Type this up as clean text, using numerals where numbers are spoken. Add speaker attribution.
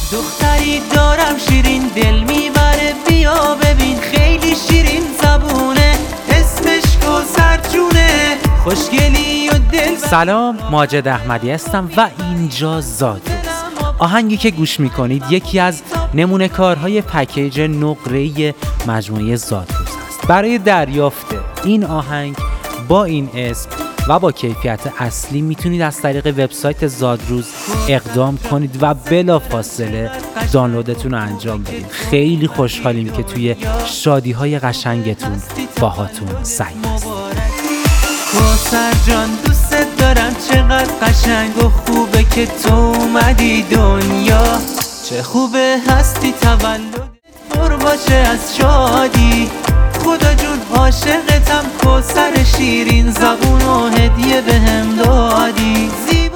Speaker 1: دختری دارم شیرین دل میبره، بیا ببین خیلی شیرین زبونه، اسمش کوثر جونه، خوشگلی و دل.
Speaker 2: سلام، ماجد احمدی هستم و اینجا زادروز. آهنگی که گوش میکنید یکی از نمونه کارهای پکیج نقره‌ای مجموعه زادروز است. برای دریافت این آهنگ با این اسم و با کیفیت اصلی میتونید از طریق وبسایت زادروز اقدام کنید و بلافاصله دانلودتون رو انجام بدید. خیلی خوشحالیم که توی شادی‌های قشنگتون باهاتون سعید هستیم.
Speaker 1: کوثر جان دوست دارم، چقدر قشنگ و خوبه که تو اومدی دنیا، چه خوبه هستی تولد پر باشه از شادی، خدا جون عاشقتم، کوثر شیرین زبون و هدیه بهم دادی.